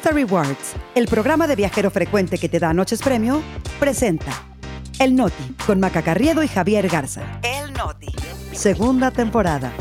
Delta Rewards, el programa de viajero frecuente que te da noches premio, presenta El Noti con Maca Carriedo y Javier Garza. El Noti, segunda temporada.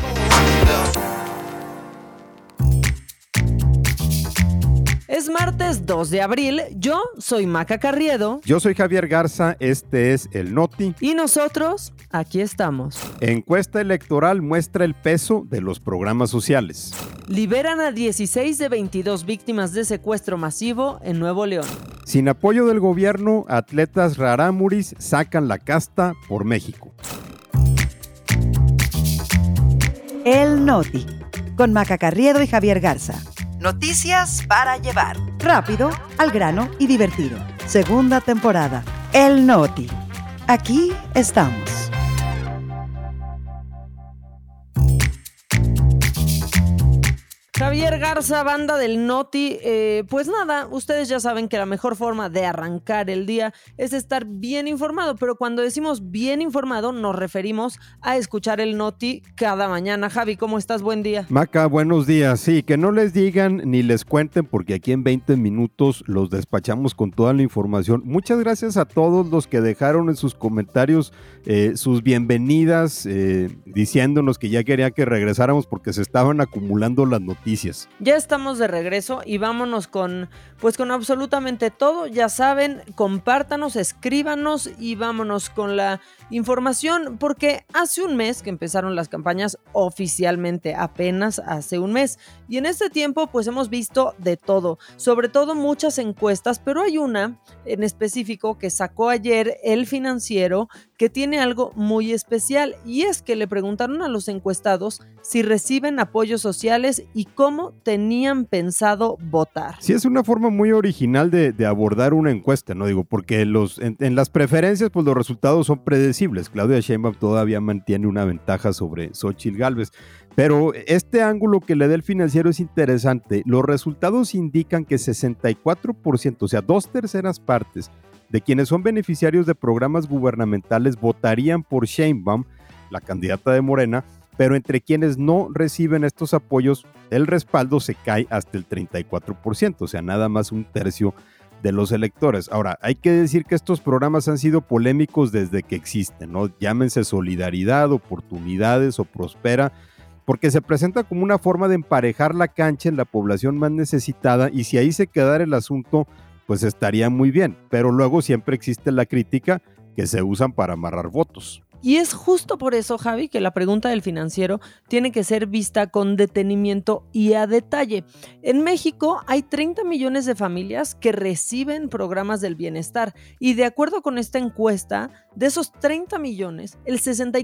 Es martes 2 de abril, yo soy Maca Carriedo. Yo soy Javier Garza, este es El Noti. Y nosotros, aquí estamos. Encuesta electoral muestra el peso de los programas sociales. Liberan a 16 de 22 víctimas de secuestro masivo en Nuevo León. Sin apoyo del gobierno, atletas rarámuris sacan la casta por México. El Noti con Maca Carriedo y Javier Garza. Noticias para llevar. Rápido, al grano y divertido. Segunda temporada. El Noti. Aquí estamos. Javier Garza, banda del Noti, pues nada, ustedes ya saben que la mejor forma de arrancar el día es estar bien informado, pero cuando decimos bien informado nos referimos a escuchar el Noti cada mañana. Javi, ¿cómo estás? Buen día. Maca, buenos días. Sí, que no les digan ni les cuenten porque aquí en 20 minutos los despachamos con toda la información. Muchas gracias a todos los que dejaron en sus comentarios sus bienvenidas, diciéndonos que ya quería que regresáramos porque se estaban acumulando las noticias. Ya estamos de regreso y vámonos con absolutamente todo. Ya saben, compártanos, escríbanos y vámonos con la información, porque hace un mes que empezaron las campañas oficialmente, apenas hace un mes, y en este tiempo pues hemos visto de todo, sobre todo muchas encuestas, pero hay una en específico que sacó ayer El Financiero que tiene algo muy especial, y es que le preguntaron a los encuestados si reciben apoyos sociales y cómo tenían pensado votar. Sí, es una forma muy original de abordar una encuesta, ¿no? Digo, porque en las preferencias, pues los resultados son predecibles. Claudia Sheinbaum todavía mantiene una ventaja sobre Xóchitl Gálvez. Pero este ángulo que le da El Financiero es interesante. Los resultados indican que 64%, o sea, 2/3 partes de quienes son beneficiarios de programas gubernamentales votarían por Sheinbaum, la candidata de Morena, pero entre quienes no reciben estos apoyos, el respaldo se cae hasta el 34%, o sea, nada más 1/3 de los electores. Ahora, hay que decir que estos programas han sido polémicos desde que existen, ¿no? Llámense Solidaridad, Oportunidades o Prospera, porque se presenta como una forma de emparejar la cancha en la población más necesitada, y si ahí se quedara el asunto, pues estaría muy bien, pero luego siempre existe la crítica que se usan para amarrar votos. Y es justo por eso, Javi, que la pregunta del Financiero tiene que ser vista con detenimiento y a detalle. En México hay 30 millones de familias que reciben programas del bienestar, y de acuerdo con esta encuesta, de esos 30 millones, el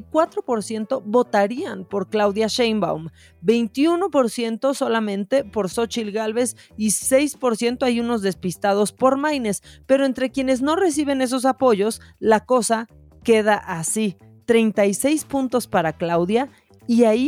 64% votarían por Claudia Sheinbaum, 21% solamente por Xóchitl Gálvez y 6% hay unos despistados por Maines. Pero entre quienes no reciben esos apoyos, la cosa queda así: 36 puntos para Claudia y ahí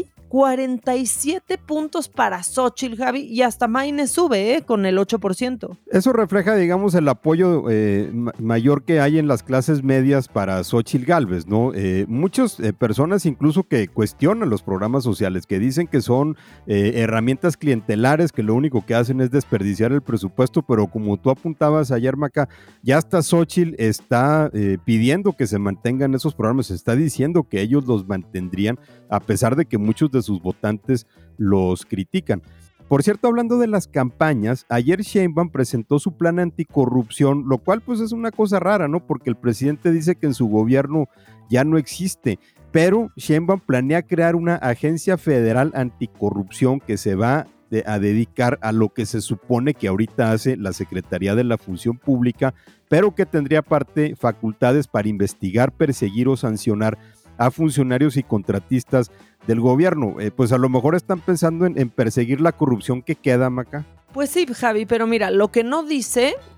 47 puntos para Xóchitl, Javi, y hasta Maines sube con el 8%. Eso refleja, digamos, el apoyo mayor que hay en las clases medias para Xóchitl Gálvez, ¿no? Muchas personas incluso que cuestionan los programas sociales, que dicen que son herramientas clientelares, que lo único que hacen es desperdiciar el presupuesto, pero como tú apuntabas ayer, Maca, ya hasta Xóchitl está pidiendo que se mantengan esos programas, está diciendo que ellos los mantendrían, a pesar de que muchos de sus votantes los critican. Por cierto, hablando de las campañas, ayer Sheinbaum presentó su plan anticorrupción, lo cual pues es una cosa rara, ¿no? Porque el presidente dice que en su gobierno ya no existe, pero Sheinbaum planea crear una agencia federal anticorrupción que se va a dedicar a lo que se supone que ahorita hace la Secretaría de la Función Pública, pero que tendría aparte facultades para investigar, perseguir o sancionar a funcionarios y contratistas del gobierno. Pues a lo mejor están pensando en perseguir la corrupción que queda, Maca. Pues sí, Javi, pero mira, lo que no dice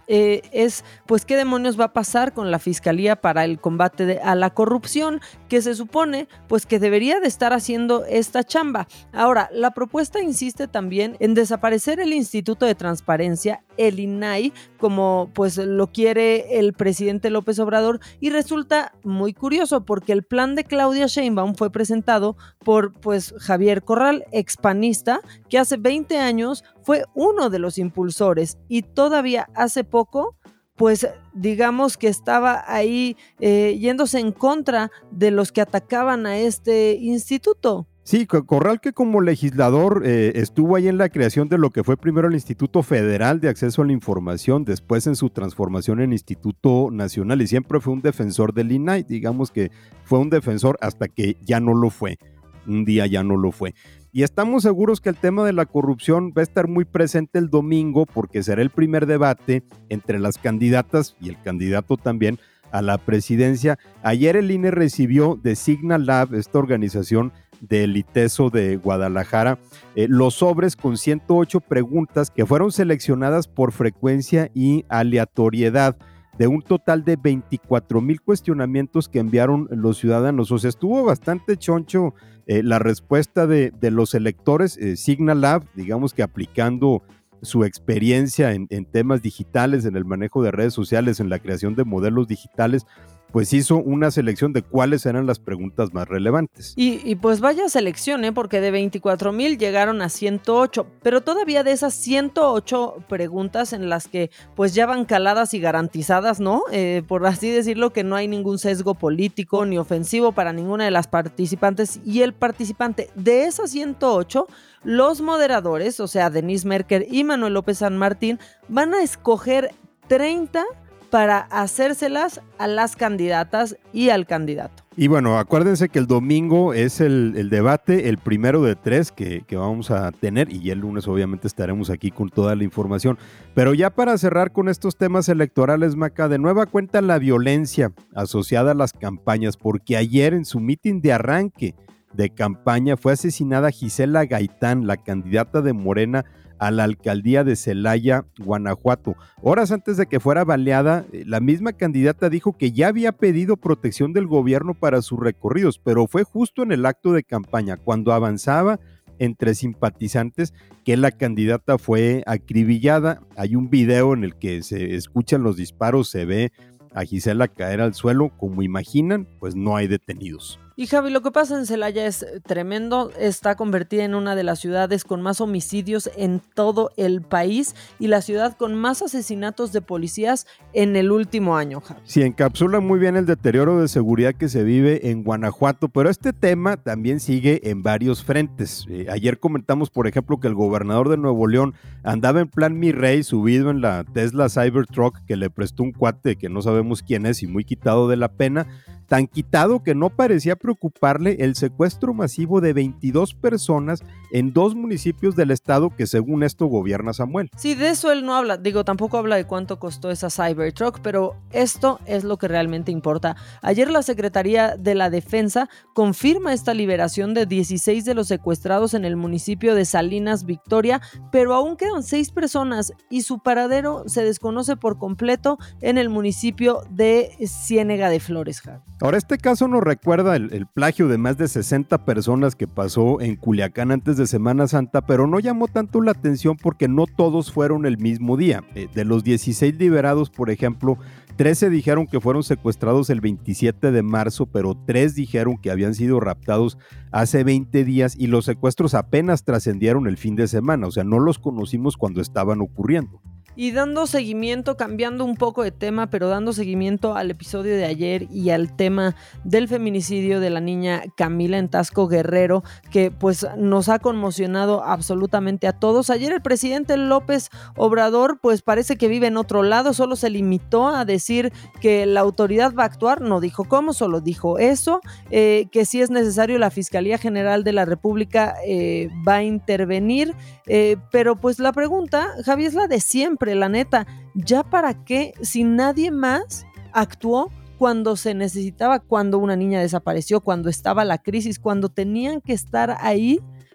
es pues qué demonios va a pasar con la Fiscalía para el combate a la corrupción, que se supone pues que debería de estar haciendo esta chamba. Ahora, la propuesta insiste también en desaparecer el Instituto de Transparencia, el INAI, como pues lo quiere el presidente López Obrador, y resulta muy curioso porque el plan de Claudia Sheinbaum fue presentado por pues Javier Corral, expanista, que hace 20 años fue uno de los impulsores y todavía hace poco pues digamos que estaba ahí yéndose en contra de los que atacaban a este instituto. Sí, Corral, que como legislador estuvo ahí en la creación de lo que fue primero el Instituto Federal de Acceso a la Información, después en su transformación en Instituto Nacional, y siempre fue un defensor del INAI. Digamos que fue un defensor hasta que ya no lo fue. Un día ya no lo fue. Y estamos seguros que el tema de la corrupción va a estar muy presente el domingo, porque será el primer debate entre las candidatas y el candidato también a la presidencia. Ayer el INE recibió de Signal Lab, esta organización del ITESO de Guadalajara, los sobres con 108 preguntas que fueron seleccionadas por frecuencia y aleatoriedad, de un total de 24,000 cuestionamientos que enviaron los ciudadanos. O sea, estuvo bastante choncho la respuesta de los electores. Signal Lab, digamos que aplicando su experiencia en temas digitales, en el manejo de redes sociales, en la creación de modelos digitales, pues hizo una selección de cuáles eran las preguntas más relevantes. Y pues vaya selección, porque de 24,000 llegaron a 108, pero todavía de esas 108 preguntas en las que pues ya van caladas y garantizadas, ¿no? Por así decirlo, que no hay ningún sesgo político ni ofensivo para ninguna de las participantes y el participante. De esas 108, los moderadores, o sea, Denise Merker y Manuel López San Martín, van a escoger 30 para hacérselas a las candidatas y al candidato. Y bueno, acuérdense que el domingo es el debate, el primero de 3 que vamos a tener, y el lunes obviamente estaremos aquí con toda la información. Pero ya para cerrar con estos temas electorales, Maca, de nueva cuenta la violencia asociada a las campañas, porque ayer en su mitin de arranque de campaña fue asesinada Gisela Gaitán, la candidata de Morena a la alcaldía de Celaya, Guanajuato. Horas antes de que fuera baleada, la misma candidata dijo que ya había pedido protección del gobierno para sus recorridos, pero fue justo en el acto de campaña, cuando avanzaba entre simpatizantes, que la candidata fue acribillada. Hay un video en el que se escuchan los disparos, se ve a Gisela caer al suelo. Como imaginan, pues no hay detenidos. Y Javi, lo que pasa en Celaya es tremendo, está convertida en una de las ciudades con más homicidios en todo el país y la ciudad con más asesinatos de policías en el último año, Javi. Sí, encapsula muy bien el deterioro de seguridad que se vive en Guanajuato, pero este tema también sigue en varios frentes. Ayer comentamos, por ejemplo, que el gobernador de Nuevo León andaba en plan mi rey, subido en la Tesla Cybertruck que le prestó un cuate que no sabemos quién es y muy quitado de la pena. Tan quitado que no parecía preocuparle el secuestro masivo de 22 personas en 2 municipios del estado que según esto gobierna Samuel. Sí, de eso él no habla, tampoco habla de cuánto costó esa Cybertruck, pero esto es lo que realmente importa. Ayer la Secretaría de la Defensa confirma esta liberación de 16 de los secuestrados en el municipio de Salinas, Victoria, pero aún quedan 6 personas y su paradero se desconoce por completo en el municipio de Ciénega de Flores, Javi. Ahora, este caso nos recuerda el plagio de más de 60 personas que pasó en Culiacán antes de Semana Santa, pero no llamó tanto la atención porque no todos fueron el mismo día. De los 16 liberados, por ejemplo, 13 dijeron que fueron secuestrados el 27 de marzo, pero 3 dijeron que habían sido raptados hace 20 días y los secuestros apenas trascendieron el fin de semana, o sea, no los conocimos cuando estaban ocurriendo. Y dando seguimiento, cambiando un poco de tema, pero dando seguimiento al episodio de ayer y al tema del feminicidio de la niña Camila en Taxco, Guerrero, que pues nos ha conmocionado absolutamente a todos. Ayer el presidente López Obrador pues parece que vive en otro lado, solo se limitó a decir que la autoridad va a actuar, no dijo cómo, solo dijo eso, que si es necesario la Fiscalía General de la República va a intervenir, pero pues la pregunta, Javi, es la de siempre. La neta, ¿ya para qué si nadie más actuó cuando se necesitaba, cuando una niña desapareció, cuando estaba la crisis, cuando tenían que estar ahí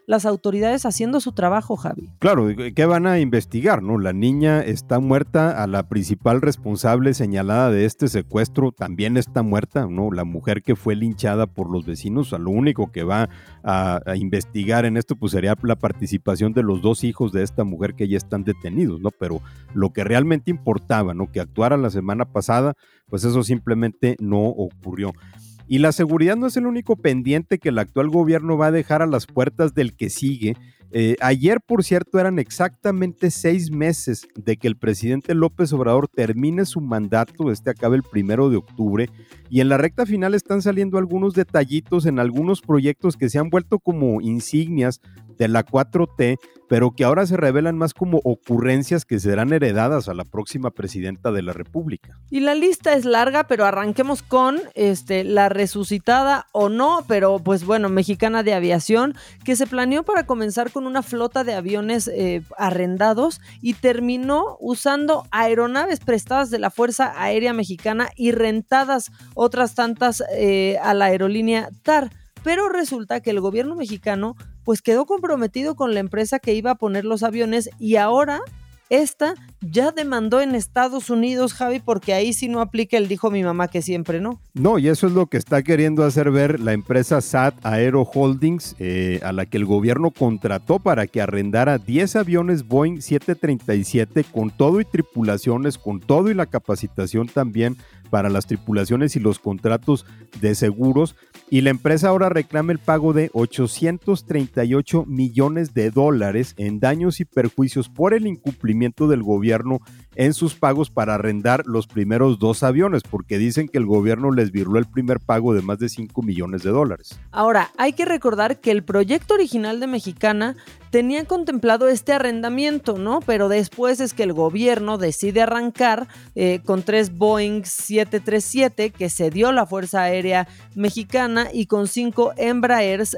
las autoridades haciendo su trabajo, Javi. Claro, ¿qué van a investigar, no? La niña está muerta, a la principal responsable señalada de este secuestro también está muerta, ¿no? La mujer que fue linchada por los vecinos, a lo único que va a investigar en esto pues sería la participación de los 2 hijos de esta mujer que ya están detenidos, ¿no? Pero lo que realmente importaba, ¿no? Que actuara la semana pasada, pues eso simplemente no ocurrió. Y la seguridad no es el único pendiente que el actual gobierno va a dejar a las puertas del que sigue. Ayer, por cierto, eran exactamente 6 meses de que el presidente López Obrador termine su mandato, acabe el 1 de octubre, y en la recta final están saliendo algunos detallitos en algunos proyectos que se han vuelto como insignias de la 4T, pero que ahora se revelan más como ocurrencias que serán heredadas a la próxima presidenta de la República. Y la lista es larga, pero arranquemos con la resucitada o no, pero pues bueno, Mexicana de Aviación, que se planeó para comenzar con una flota de aviones arrendados y terminó usando aeronaves prestadas de la Fuerza Aérea Mexicana y rentadas otras tantas a la aerolínea TAR. Pero resulta que el gobierno mexicano pues quedó comprometido con la empresa que iba a poner los aviones y ahora esta ya demandó en Estados Unidos, Javi, porque ahí sí no aplica el dijo mi mamá que siempre, ¿no? No, y eso es lo que está queriendo hacer ver la empresa SAT Aero Holdings, a la que el gobierno contrató para que arrendara 10 aviones Boeing 737 con todo y tripulaciones, con todo y la capacitación también para las tripulaciones y los contratos de seguros, y la empresa ahora reclama el pago de $838 millones en daños y perjuicios por el incumplimiento del gobierno en sus pagos para arrendar los primeros 2 aviones, porque dicen que el gobierno les virló el primer pago de más de $5 millones. Ahora, hay que recordar que el proyecto original de Mexicana tenía contemplado este arrendamiento, ¿no? Pero después es que el gobierno decide arrancar con 3 Boeing 737 que cedió la Fuerza Aérea Mexicana y con 5 Embraers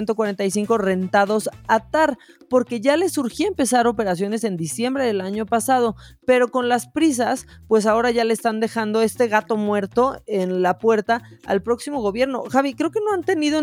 145 rentados a TAR, porque ya les surgía empezar operaciones en diciembre del año pasado, pero con las prisas, pues ahora ya le están dejando este gato muerto en la puerta al próximo gobierno. Javi, creo que no han tenido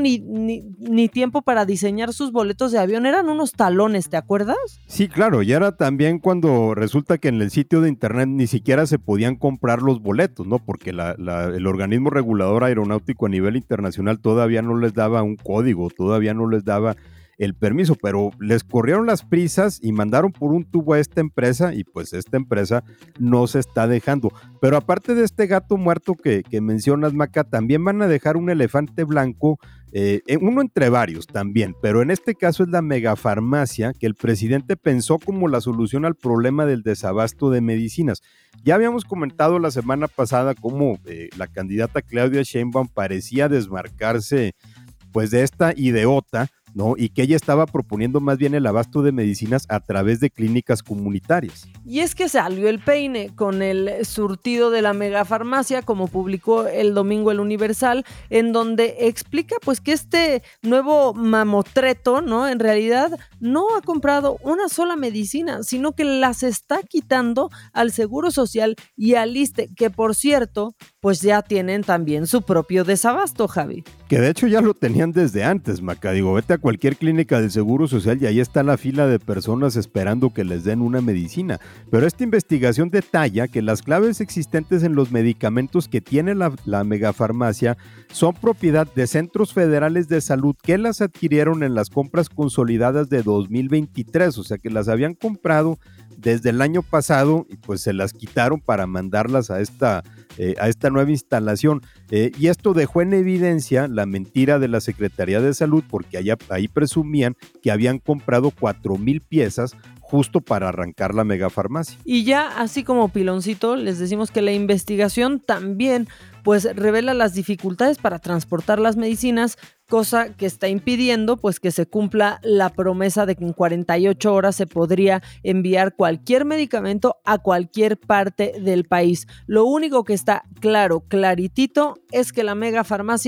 ni tiempo para diseñar sus boletos de avión, eran unos talones, ¿te acuerdas? Sí, claro, y era también cuando resulta que en el sitio de internet ni siquiera se podían comprar los boletos, ¿no? Porque el organismo regulador aeronáutico a nivel internacional todavía no les daba un código, todavía no les daba el permiso, pero les corrieron las prisas y mandaron por un tubo a esta empresa y pues esta empresa no se está dejando. Pero aparte de este gato muerto que mencionas, Maca, también van a dejar un elefante blanco, uno entre varios también, pero en este caso es la megafarmacia que el presidente pensó como la solución al problema del desabasto de medicinas. Ya habíamos comentado la semana pasada cómo la candidata Claudia Sheinbaum parecía desmarcarse pues de esta idiota, ¿no? Y que ella estaba proponiendo más bien el abasto de medicinas a través de clínicas comunitarias. Y es que salió el peine con el surtido de la megafarmacia, como publicó el domingo el Universal, en donde explica pues que este nuevo mamotreto, ¿no? En realidad no ha comprado una sola medicina, sino que las está quitando al Seguro Social y al ISSSTE, que por cierto, pues ya tienen también su propio desabasto, Javi. Que de hecho ya lo tenían desde antes, Maca. Digo, vete a cualquier clínica del Seguro Social y ahí está la fila de personas esperando que les den una medicina. Pero esta investigación detalla que las claves existentes en los medicamentos que tiene la megafarmacia son propiedad de centros federales de salud que las adquirieron en las compras consolidadas de 2023, o sea que las habían comprado desde el año pasado y pues se las quitaron para mandarlas a esta nueva instalación. Y esto dejó en evidencia la mentira de la Secretaría de Salud, porque ahí presumían que habían comprado 4,000 piezas justo para arrancar la megafarmacia. Y ya así como piloncito, les decimos que la investigación también pues revela las dificultades para transportar las medicinas, cosa que está impidiendo pues que se cumpla la promesa de que en 48 horas se podría enviar cualquier medicamento a cualquier parte del país. Lo único que está claro, claritito, es que la megafarmacia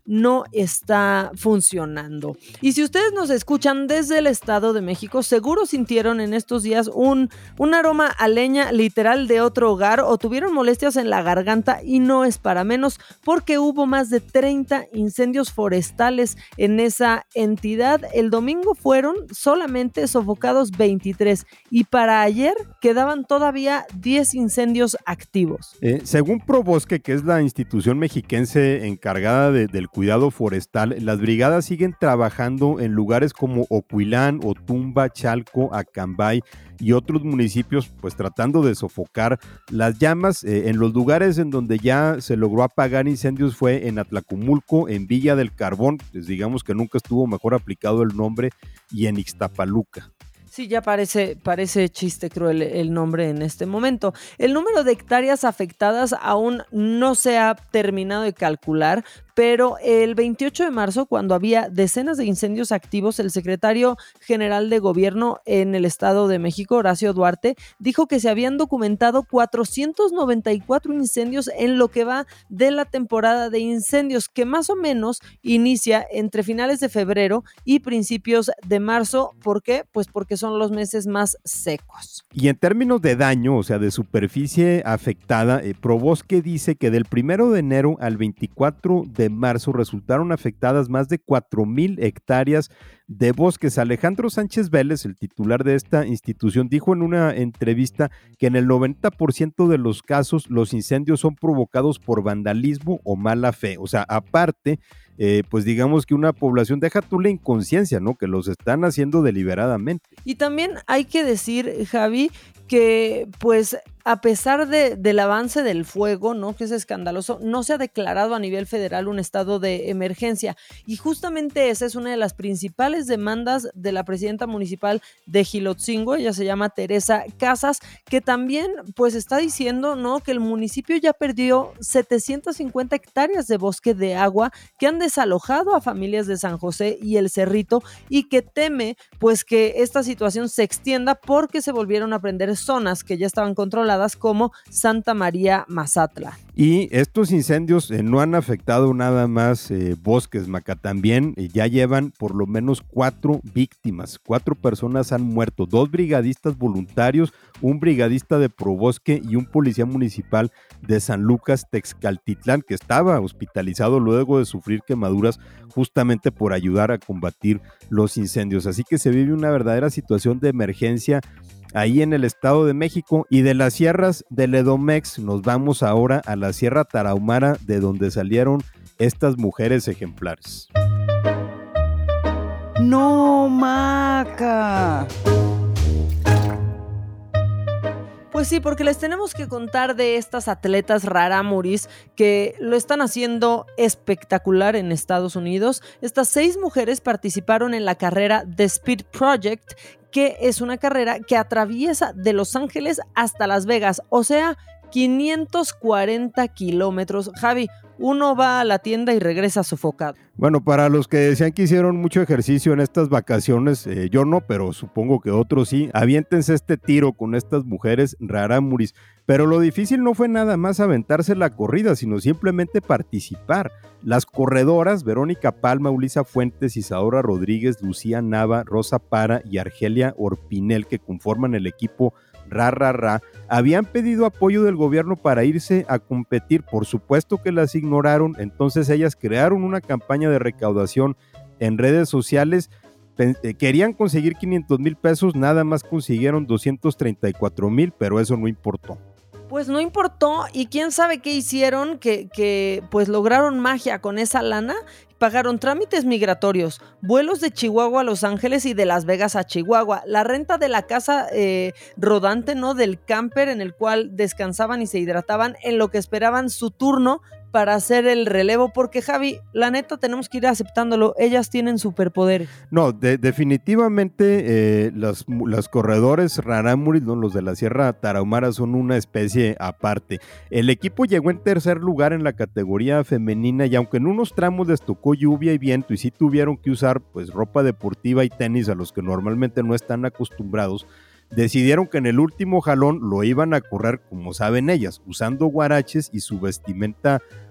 no está funcionando. Y si ustedes nos escuchan desde el Estado de México, seguro sintieron en estos días un aroma a leña literal de otro hogar o tuvieron molestias en la garganta, y no es para menos porque hubo más de 30 incendios forestales en esa entidad. El domingo fueron solamente sofocados 23 y para ayer quedaban todavía 10 incendios activos. Según Probosque, que es la institución mexiquense encargada del cuidado forestal, las brigadas siguen trabajando en lugares como Ocuilán, Otumba, Chalco, Acambay y otros municipios, pues tratando de sofocar las llamas. En los lugares en donde ya se logró apagar incendios fue en Atlacomulco, en Villa del Carbón, pues digamos que nunca estuvo mejor aplicado el nombre, y en Ixtapaluca. Sí, ya parece chiste cruel el nombre en este momento. El número de hectáreas afectadas aún no se ha terminado de calcular, pero el 28 de marzo, cuando había decenas de incendios activos, el secretario general de gobierno en el Estado de México, Horacio Duarte, dijo que se habían documentado 494 incendios en lo que va de la temporada de incendios, que más o menos inicia entre finales de febrero y principios de marzo. ¿Por qué? Pues porque son los meses más secos. Y en términos de daño, o sea, de superficie afectada, Probosque dice que del 1 de enero al 24 de marzo resultaron afectadas más de 4,000 hectáreas de bosques. Alejandro Sánchez Vélez, el titular de esta institución, dijo en una entrevista que en el 90% de los casos los incendios son provocados por vandalismo o mala fe. O sea, aparte, pues digamos que una población, deja tú la inconsciencia, ¿no? Que los están haciendo deliberadamente. Y también hay que decir, Javi, que pues a pesar del avance del fuego, ¿no?, que es escandaloso, no se ha declarado a nivel federal un estado de emergencia. Y justamente esa es una de las principales demandas de la presidenta municipal de Jilotzingo. Ella se llama Teresa Casas, que también pues está diciendo, ¿no?, que el municipio ya perdió 750 hectáreas de bosque de agua, que han desalojado a familias de San José y El Cerrito, y que teme pues que esta situación se extienda porque se volvieron a prender zonas que ya estaban controladas, como Santa María Mazatla. Y estos incendios no han afectado nada más bosques, Maca, también ya llevan por lo menos 4 víctimas, 4 personas han muerto, 2 brigadistas voluntarios, un brigadista de Probosque y un policía municipal de San Lucas, Texcaltitlán, que estaba hospitalizado luego de sufrir quemaduras justamente por ayudar a combatir los incendios. Así que se vive una verdadera situación de emergencia ahí en el Estado de México. Y de las sierras del Edomex nos vamos ahora a la Sierra Tarahumara, de donde salieron estas mujeres ejemplares. ¡No, Maca! Pues sí, porque les tenemos que contar de estas atletas rarámuris que lo están haciendo espectacular en Estados Unidos. Estas 6 mujeres participaron en la carrera The Speed Project, que es una carrera que atraviesa de Los Ángeles hasta Las Vegas, o sea, 540 kilómetros. Javi, uno va a la tienda y regresa sofocado. Bueno, para los que decían que hicieron mucho ejercicio en estas vacaciones, yo no, pero supongo que otros sí, aviéntense este tiro con estas mujeres rarámuris. Pero lo difícil no fue nada más aventarse la corrida, sino simplemente participar. Las corredoras, Verónica Palma, Ulisa Fuentes, Isadora Rodríguez, Lucía Nava, Rosa Para y Argelia Orpinel, que conforman el equipo Ra, habían pedido apoyo del gobierno para irse a competir. Por supuesto que las ignoraron, entonces ellas crearon una campaña de recaudación en redes sociales. Querían conseguir 500,000 pesos, nada más consiguieron 234,000, pero eso no importó. Pues no importó, y quién sabe qué hicieron, que pues lograron magia con esa lana. Pagaron trámites migratorios, vuelos de Chihuahua a Los Ángeles y de Las Vegas a Chihuahua, la renta de la casa rodante, ¿no?, del camper en el cual descansaban y se hidrataban en lo que esperaban su turno para hacer el relevo, porque Javi, la neta tenemos que ir aceptándolo, ellas tienen superpoderes. No, definitivamente las corredores rarámuris, ¿no?, los de la Sierra Tarahumara, son una especie aparte. El equipo llegó en tercer lugar en la categoría femenina, y aunque en unos tramos les tocó lluvia y viento y sí tuvieron que usar pues ropa deportiva y tenis a los que normalmente no están acostumbrados, decidieron que en el último jalón lo iban a correr como saben ellas, usando guaraches y su vestimenta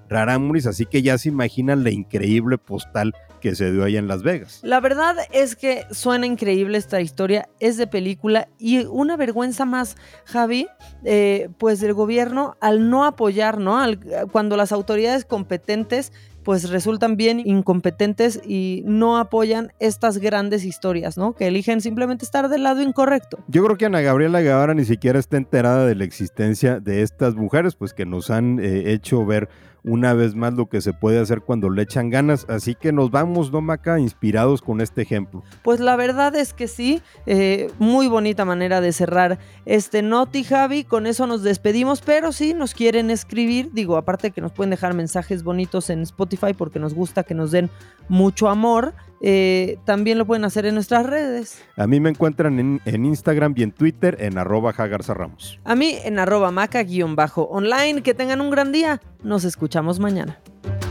rarámuris, así que ya se imaginan la increíble postal que se dio allá en Las Vegas. La verdad es que suena increíble esta historia, es de película y una vergüenza más, Javi, pues del gobierno al no apoyar, ¿no? Cuando las autoridades competentes pues resultan bien incompetentes y no apoyan estas grandes historias, ¿no? Que eligen simplemente estar del lado incorrecto. Yo creo que Ana Gabriela Guevara ni siquiera está enterada de la existencia de estas mujeres, pues que nos han hecho ver una vez más lo que se puede hacer cuando le echan ganas, así que nos vamos, ¿no, Maca? Inspirados con este ejemplo. Pues la verdad es que sí, muy bonita manera de cerrar este Noti, Javi, con eso nos despedimos, pero si nos quieren escribir, digo, aparte que nos pueden dejar mensajes bonitos en Spotify porque nos gusta que nos den mucho amor, también lo pueden hacer en nuestras redes. A mí me encuentran en Instagram y en Twitter en @jagarzarramos. A mí en @maca_online. Que tengan un gran día. Nos escuchamos mañana.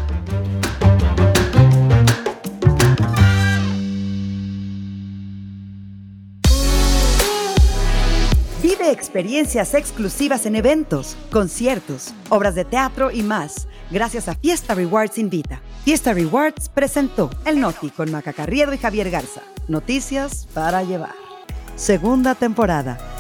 Vive experiencias exclusivas en eventos, conciertos, obras de teatro y más, gracias a Fiesta Rewards Invita. Fiesta Rewards presentó El Noti con Maca Carriedo y Javier Garza. Noticias para llevar. Segunda temporada.